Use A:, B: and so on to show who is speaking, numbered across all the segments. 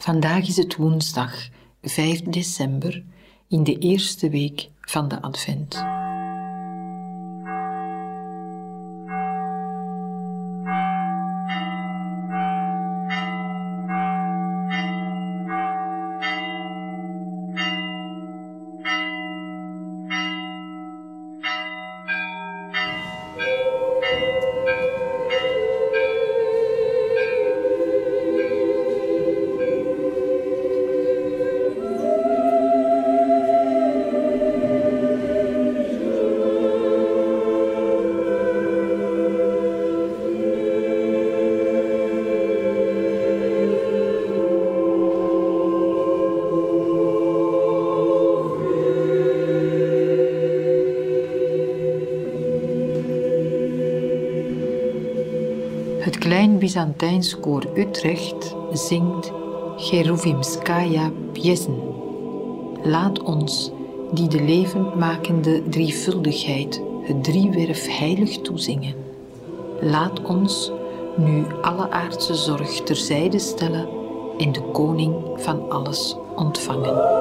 A: Vandaag is het woensdag, 5 december, in de eerste week van de Advent. Het Klein Byzantijns Koor Utrecht zingt Cheruvimskaya Pjesn. Laat ons, die de levendmakende drievuldigheid, het driewerf heilig toezingen. Laat ons nu alle aardse zorg terzijde stellen en de koning van alles ontvangen.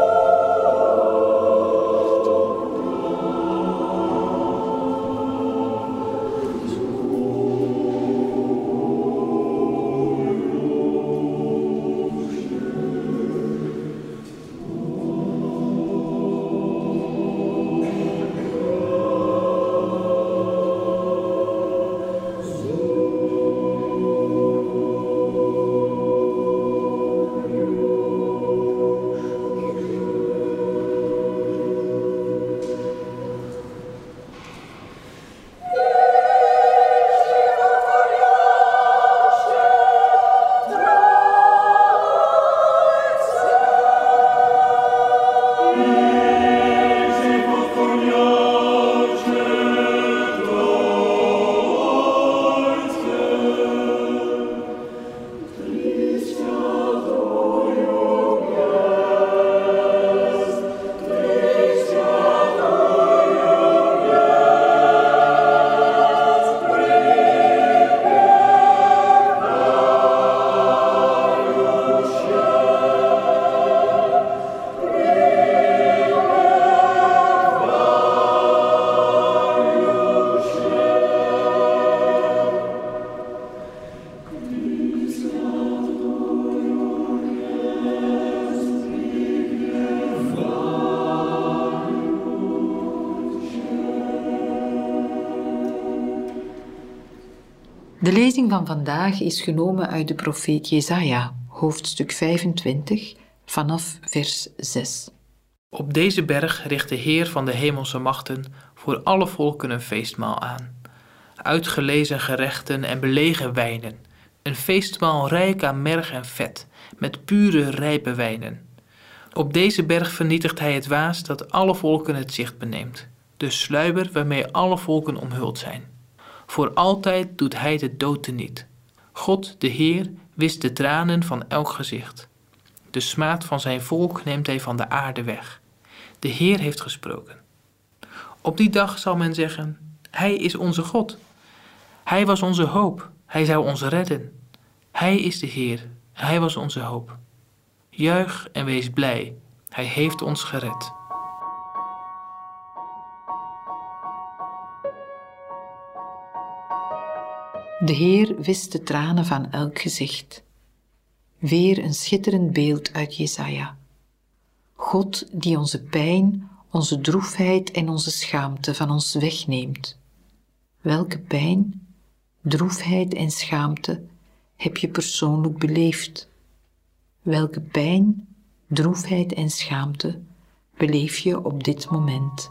A: De lezing van vandaag is genomen uit de profeet Jesaja, hoofdstuk 25, vanaf vers 6.
B: Op deze berg richt de Heer van de hemelse machten voor alle volken een feestmaal aan. Uitgelezen gerechten en belegen wijnen, een feestmaal rijk aan merg en vet, met pure rijpe wijnen. Op deze berg vernietigt hij het waas dat alle volken het zicht beneemt, de sluier waarmee alle volken omhuld zijn. Voor altijd doet hij de dood teniet. God, de Heer, wist de tranen van elk gezicht. De smaad van zijn volk neemt hij van de aarde weg. De Heer heeft gesproken. Op die dag zal men zeggen, hij is onze God. Hij was onze hoop, hij zou ons redden. Hij is de Heer, hij was onze hoop. Juich en wees blij, hij heeft ons gered.
A: De Heer wist de tranen van elk gezicht. Weer een schitterend beeld uit Jesaja. God die onze pijn, onze droefheid en onze schaamte van ons wegneemt. Welke pijn, droefheid en schaamte heb je persoonlijk beleefd? Welke pijn, droefheid en schaamte beleef je op dit moment?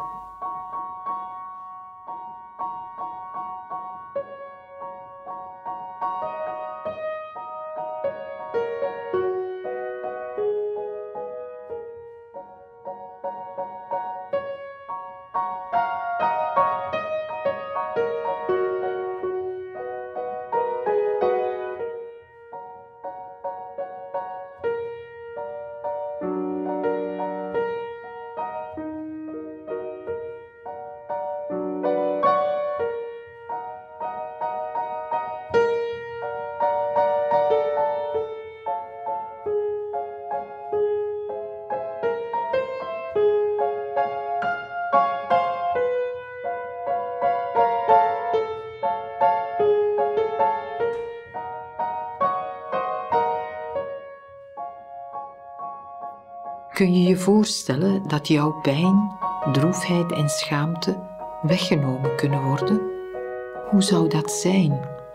A: Kun je je voorstellen dat jouw pijn, droefheid en schaamte weggenomen kunnen worden? Hoe zou dat zijn?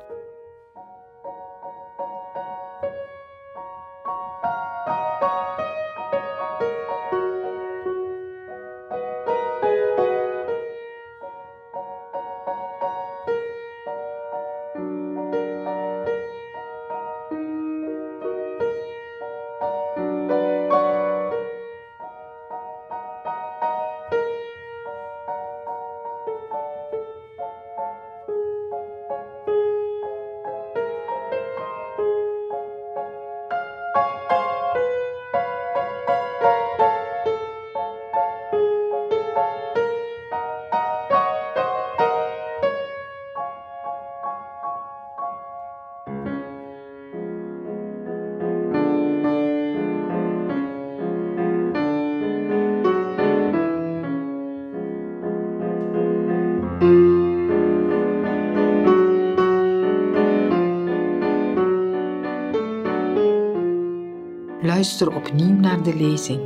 A: Luister opnieuw naar de lezing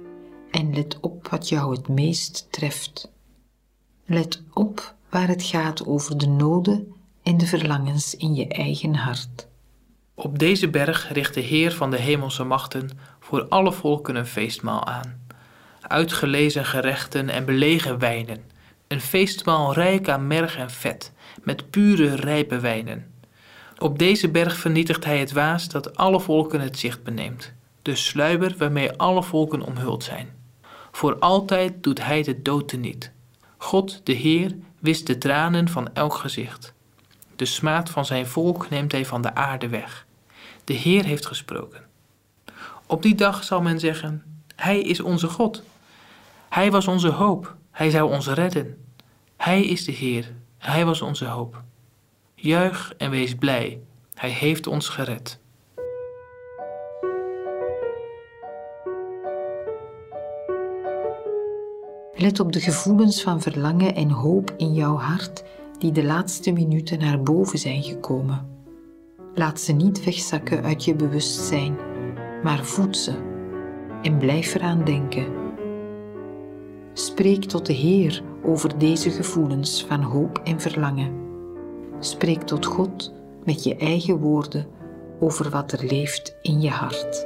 A: en let op wat jou het meest treft. Let op waar het gaat over de noden en de verlangens in je eigen hart.
B: Op deze berg richt de Heer van de hemelse machten voor alle volken een feestmaal aan. Uitgelezen gerechten en belegen wijnen. Een feestmaal rijk aan merg en vet, met pure rijpe wijnen. Op deze berg vernietigt hij het waas dat alle volken het zicht beneemt. De sluier waarmee alle volken omhuld zijn. Voor altijd doet hij de dood teniet. God, de Heer, wist de tranen van elk gezicht. De smaad van zijn volk neemt hij van de aarde weg. De Heer heeft gesproken. Op die dag zal men zeggen, hij is onze God. Hij was onze hoop, hij zou ons redden. Hij is de Heer, hij was onze hoop. Juich en wees blij, hij heeft ons gered.
A: Let op de gevoelens van verlangen en hoop in jouw hart die de laatste minuten naar boven zijn gekomen. Laat ze niet wegzakken uit je bewustzijn, maar voed ze en blijf eraan denken. Spreek tot de Heer over deze gevoelens van hoop en verlangen. Spreek tot God met je eigen woorden over wat er leeft in je hart.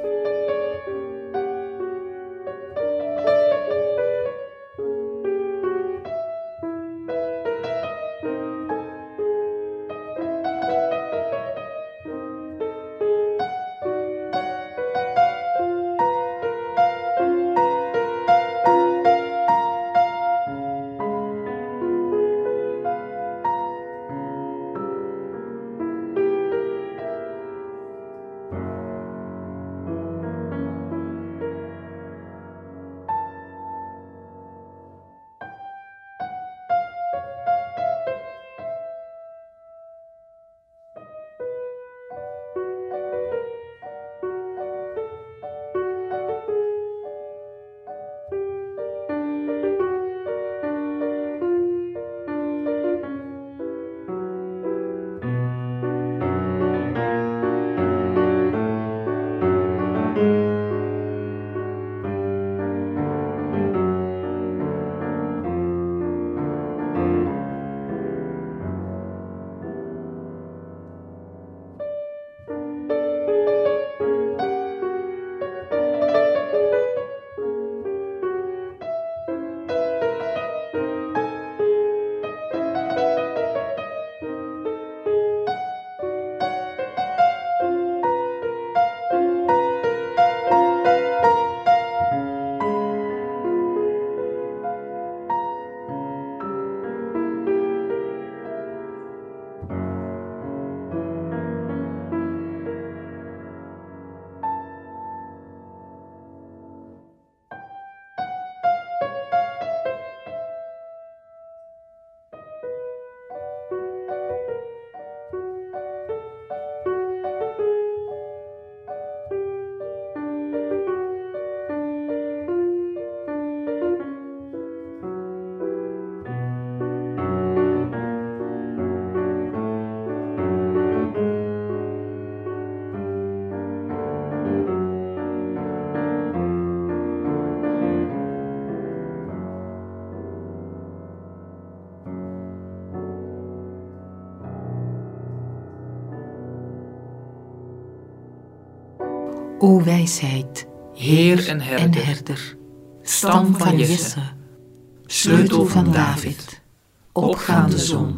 A: O wijsheid,
B: Heer en herder,
A: stam van Jesse, sleutel van David, opgaande zon,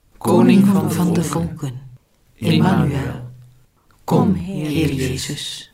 A: koning van de volken, Emmanuel, kom, Heer Jezus.